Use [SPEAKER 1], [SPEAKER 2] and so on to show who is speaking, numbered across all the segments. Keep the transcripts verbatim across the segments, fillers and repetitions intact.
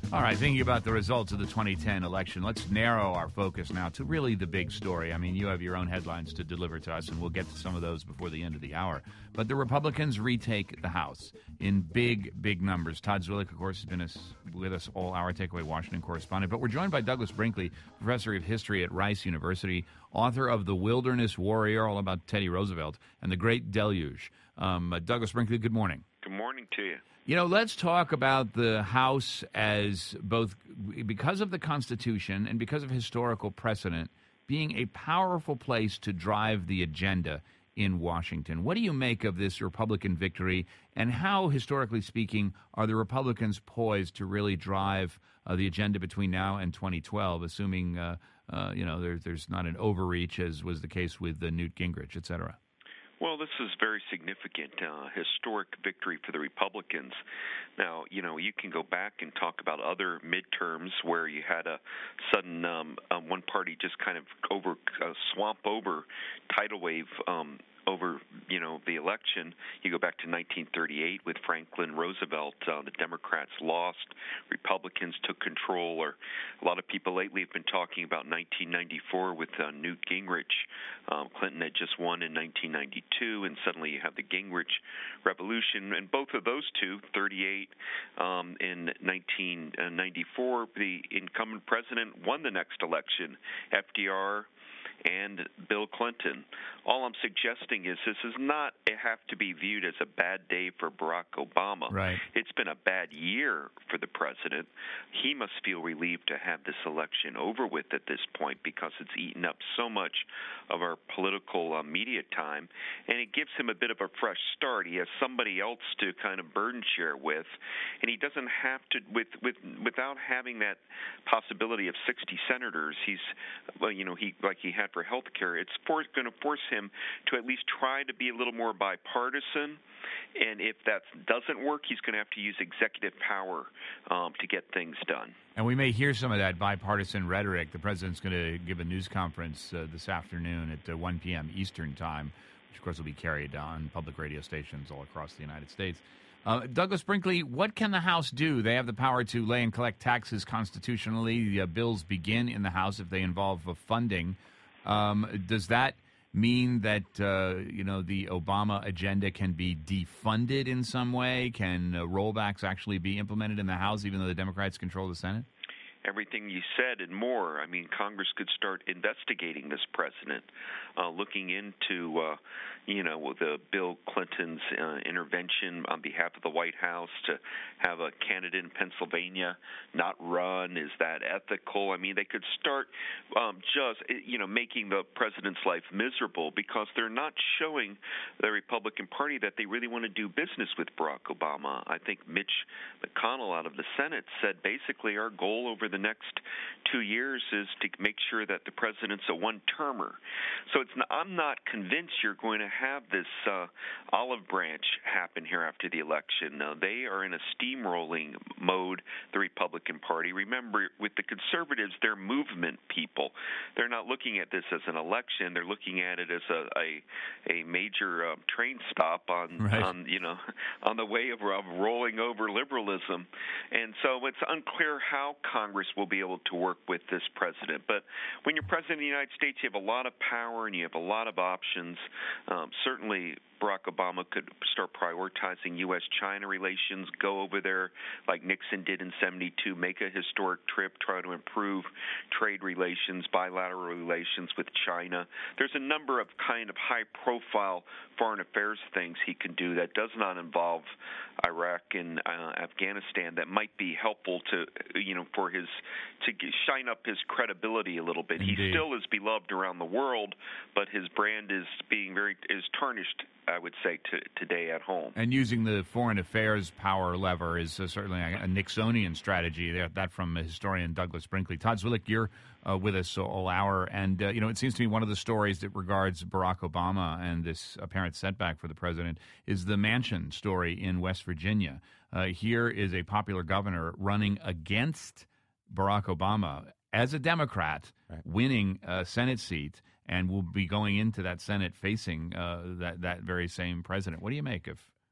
[SPEAKER 1] All right, thinking about the results of the twenty ten election, let's narrow our focus now to really the big story. I mean, you have your own headlines to deliver to us, and we'll get to some of those before the end of the hour. But the Republicans retake the House in big, big numbers. Todd Zwillich, of course, has been with us all hour, Takeaway Washington correspondent. But we're joined by Douglas Brinkley, professor of history at Rice University, author of The Wilderness Warrior, all about Teddy Roosevelt, and The Great Deluge. Um, uh, Douglas Brinkley, good morning.
[SPEAKER 2] Good morning to you.
[SPEAKER 1] You know, let's talk about the House as both because of the Constitution and because of historical precedent being a powerful place to drive the agenda in Washington. What do you make of this Republican victory, and how, historically speaking, are the Republicans poised to really drive uh, the agenda between now and twenty twelve, assuming, uh, uh, you know, there, there's not an overreach as was the case with uh, Newt Gingrich, et cetera?
[SPEAKER 2] Well, this is very significant, uh, historic victory for the Republicans. Now, you know, you can go back and talk about other midterms where you had a sudden um, uh, one party just kind of over uh, swamp over tidal wave um, over, you know, the election. You go back to nineteen thirty-eight with Franklin Roosevelt. Uh, the Democrats lost, Republicans took control. Or a lot of people lately have been talking about nineteen ninety-four with uh, Newt Gingrich. Um, Clinton had just won in nineteen ninety-two, and suddenly you have the Gingrich Revolution. And both of those two, thirty-eight um, in nineteen ninety-four, the incumbent president won the next election, F D R and Bill Clinton. All I'm suggesting is this is not have to be viewed as a bad day for Barack Obama.
[SPEAKER 1] Right.
[SPEAKER 2] It's been a bad year for the president. He must feel relieved to have this election over with at this point because it's eaten up so much of our political uh, media time, and it gives him a bit of a fresh start. He has somebody else to kind of burden share with, and he doesn't have to, with, with without having that possibility of sixty senators, he's, well, you know, he like he had for health care, it's for, going to force him to at least try to be a little more bipartisan. And if that doesn't work, he's going to have to use executive power um, to get things done.
[SPEAKER 1] And we may hear some of that bipartisan rhetoric. The president's going to give a news conference uh, this afternoon at uh, one p.m. Eastern time, which, of course, will be carried on public radio stations all across the United States. Uh, Douglas Brinkley, what can the House do? They have the power to lay and collect taxes constitutionally. The uh, bills begin in the House if they involve uh, funding. Um, does that mean that, uh, you know, the Obama agenda can be defunded in some way? Can uh, rollbacks actually be implemented in the House, even though the Democrats control the Senate?
[SPEAKER 2] Everything you said and more. I mean, Congress could start investigating this president, uh, looking into, uh, you know, the Bill Clinton's uh, intervention on behalf of the White House to have a candidate in Pennsylvania not run. Is that ethical? I mean, they could start um, just, you know, making the president's life miserable because they're not showing the Republican Party that they really want to do business with Barack Obama. I think Mitch McConnell out of the Senate said basically our goal over the next two years is to make sure that the president's a one-termer. So it's not, I'm not convinced you're going to have this uh, olive branch happen here after the election. Uh, they are in a steamrolling mode, the Republican Party. Remember, with the conservatives, they're movement people. They're not looking at this as an election. They're looking at it as a a, a major uh, train stop on,
[SPEAKER 1] right.
[SPEAKER 2] on you know on the way of, of rolling over liberalism. And so it's unclear how Congress will be able to work with this president. But when you're president of the United States, you have a lot of power and you have a lot of options. Um, certainly, Barack Obama could start prioritizing U S China relations, go over there like Nixon did in seventy-two, make a historic trip, try to improve trade relations, bilateral relations with China. There's a number of kind of high-profile foreign affairs things he can do that does not involve Iraq and uh, Afghanistan that might be helpful to, you know, for his to shine up his credibility a little bit.
[SPEAKER 1] Indeed.
[SPEAKER 2] He still is beloved around the world, but his brand is being very is tarnished, I would say, to, today at home.
[SPEAKER 1] And using the foreign affairs power lever is uh, certainly a, a Nixonian strategy. That, that from historian Douglas Brinkley. Todd Zwillich, you're uh, with us all hour. And, uh, you know, it seems to me one of the stories that regards Barack Obama and this apparent setback for the president is the Manchin story in West Virginia. Uh, here is a popular governor running against Barack Obama as a Democrat, right, winning a Senate seat, and will be going into that Senate facing uh, that that very same president. What do you make of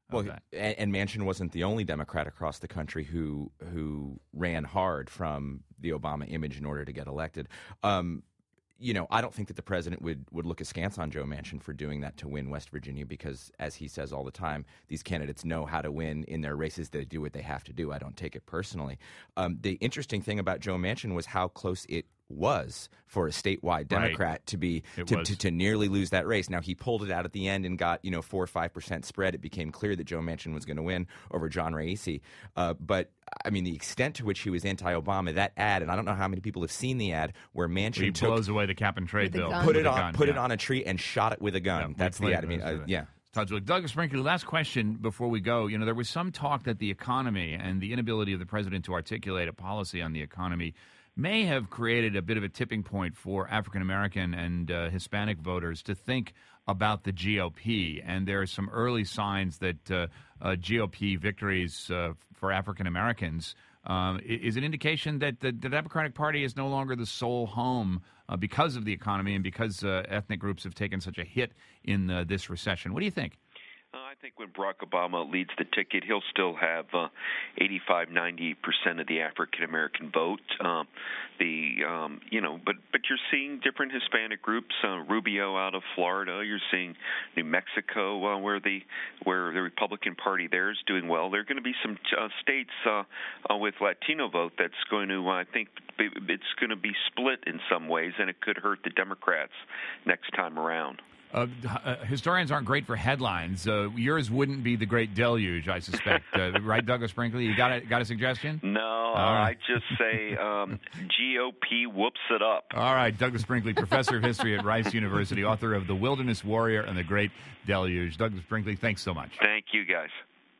[SPEAKER 3] Well,
[SPEAKER 1] that.
[SPEAKER 3] And, and Manchin wasn't the only Democrat across the country who who ran hard from the Obama image in order to get elected. Um, you know, I don't think that the president would, would look askance on Joe Manchin for doing that to win West Virginia because, as he says all the time, these candidates know how to win in their races. They do what they have to do. I don't take it personally. Um, the interesting thing about Joe Manchin was how close it was for a statewide Democrat
[SPEAKER 1] right.
[SPEAKER 3] to be to, to, to nearly lose that race. Now, he pulled it out at the end and got, you know, four or five percent spread. It became clear that Joe Manchin was going to win over John Raisi. Uh, but, I mean, the extent to which he was anti-Obama, that ad, and I don't know how many people have seen the ad, where Manchin
[SPEAKER 1] he
[SPEAKER 3] took,
[SPEAKER 1] blows away the cap and trade bill.
[SPEAKER 3] Put it
[SPEAKER 1] on,
[SPEAKER 3] gun, put
[SPEAKER 1] yeah.
[SPEAKER 3] it on a tree and shot it with a gun.
[SPEAKER 1] Yeah,
[SPEAKER 3] That's the ad. I mean, uh, yeah.
[SPEAKER 1] Douglas Brinkley, last question before we go. You know, there was some talk that the economy and the inability of the president to articulate a policy on the economy may have created a bit of a tipping point for African-American and uh, Hispanic voters to think about the G O P. And there are some early signs that uh, uh, G O P victories uh, for African-Americans um, is an indication that the, the Democratic Party is no longer the sole home uh, because of the economy and because uh, ethnic groups have taken such a hit in uh, this recession. What do you think?
[SPEAKER 2] Uh, I think when Barack Obama leads the ticket, he'll still have uh, eighty-five, ninety percent of the African American vote. Um, the um, you know, but but you're seeing different Hispanic groups. Uh, Rubio out of Florida. You're seeing New Mexico, uh, where the where the Republican Party there is doing well. There are going to be some uh, states uh, uh, with Latino vote that's going to, I think, be, it's going to be split in some ways, and it could hurt the Democrats next time around.
[SPEAKER 1] Uh, uh, historians aren't great for headlines. Uh, yours wouldn't be the Great Deluge, I suspect. Uh, right, Douglas Brinkley? You got a, got a suggestion?
[SPEAKER 2] No, uh,
[SPEAKER 1] right.
[SPEAKER 2] I just say um, G O P whoops it up.
[SPEAKER 1] All right, Douglas Brinkley, professor of history at Rice University, author of The Wilderness Warrior and the Great Deluge. Douglas Brinkley, thanks so much.
[SPEAKER 2] Thank you, guys.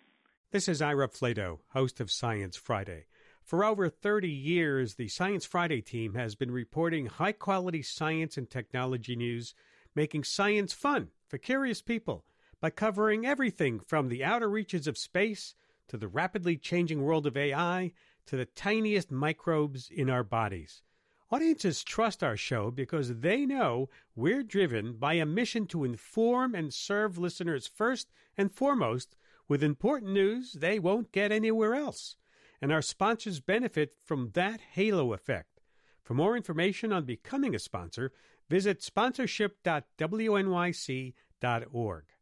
[SPEAKER 4] This is Ira Flato, host of Science Friday. For over thirty years, the Science Friday team has been reporting high-quality science and technology news, making science fun for curious people by covering everything from the outer reaches of space to the rapidly changing world of A I to the tiniest microbes in our bodies. Audiences trust our show because they know we're driven by a mission to inform and serve listeners first and foremost with important news they won't get anywhere else. And our sponsors benefit from that halo effect. For more information on becoming a sponsor, visit sponsorship dot w n y c dot org.